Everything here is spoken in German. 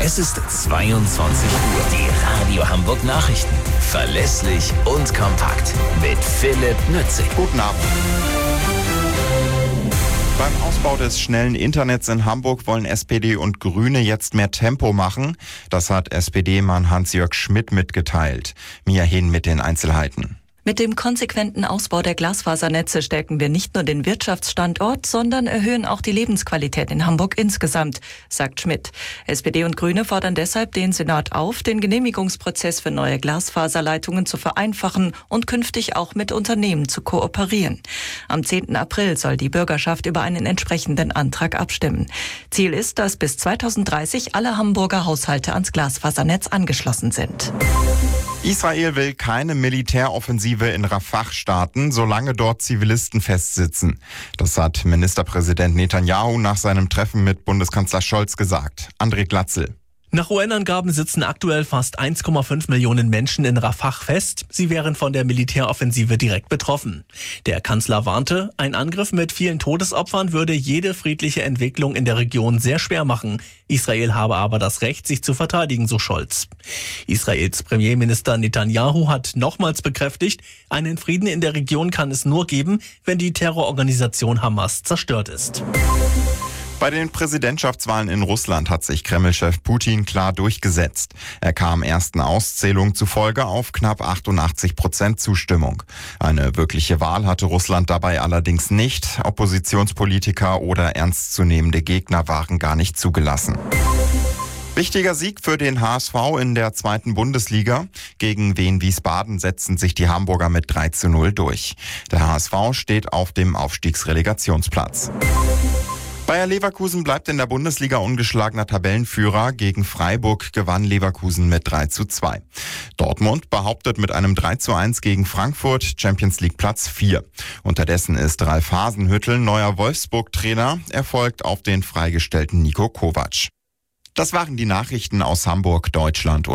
Es ist 22 Uhr. Die Radio Hamburg Nachrichten. Verlässlich und kompakt. Mit Philipp Nützig. Guten Abend. Beim Ausbau des schnellen Internets in Hamburg wollen SPD und Grüne jetzt mehr Tempo machen. Das hat SPD-Mann Hans-Jörg Schmidt mitgeteilt. Mia Hehn mit den Einzelheiten. Mit dem konsequenten Ausbau der Glasfasernetze stärken wir nicht nur den Wirtschaftsstandort, sondern erhöhen auch die Lebensqualität in Hamburg insgesamt, sagt Schmidt. SPD und Grüne fordern deshalb den Senat auf, den Genehmigungsprozess für neue Glasfaserleitungen zu vereinfachen und künftig auch mit Unternehmen zu kooperieren. Am 10. April soll die Bürgerschaft über einen entsprechenden Antrag abstimmen. Ziel ist, dass bis 2030 alle Hamburger Haushalte ans Glasfasernetz angeschlossen sind. Israel will keine Militäroffensive in Rafah starten, solange dort Zivilisten festsitzen. Das hat Ministerpräsident Netanyahu nach seinem Treffen mit Bundeskanzler Scholz gesagt. André Glatzel. Nach UN-Angaben sitzen aktuell fast 1,5 Millionen Menschen in Rafah fest. Sie wären von der Militäroffensive direkt betroffen. Der Kanzler warnte, ein Angriff mit vielen Todesopfern würde jede friedliche Entwicklung in der Region sehr schwer machen. Israel habe aber das Recht, sich zu verteidigen, so Scholz. Israels Premierminister Netanyahu hat nochmals bekräftigt, einen Frieden in der Region kann es nur geben, wenn die Terrororganisation Hamas zerstört ist. Bei den Präsidentschaftswahlen in Russland hat sich Kreml-Chef Putin klar durchgesetzt. Er kam ersten Auszählungen zufolge auf knapp 88% Zustimmung. Eine wirkliche Wahl hatte Russland dabei allerdings nicht. Oppositionspolitiker oder ernstzunehmende Gegner waren gar nicht zugelassen. Wichtiger Sieg für den HSV in der 2. Bundesliga. Gegen Wien Wiesbaden setzten sich die Hamburger mit 3:0 durch. Der HSV steht auf dem Aufstiegsrelegationsplatz. Bayer Leverkusen bleibt in der Bundesliga ungeschlagener Tabellenführer. Gegen Freiburg gewann Leverkusen mit 3:2. Dortmund behauptet mit einem 3:1 gegen Frankfurt Champions League Platz 4. Unterdessen ist Ralf Hasenhüttl neuer Wolfsburg-Trainer. Er folgt auf den freigestellten Niko Kovac. Das waren die Nachrichten aus Hamburg, Deutschland und